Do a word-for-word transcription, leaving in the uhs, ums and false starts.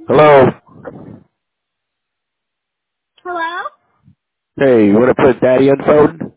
Hello? Hello? Hey, you want to put Daddy on the phone?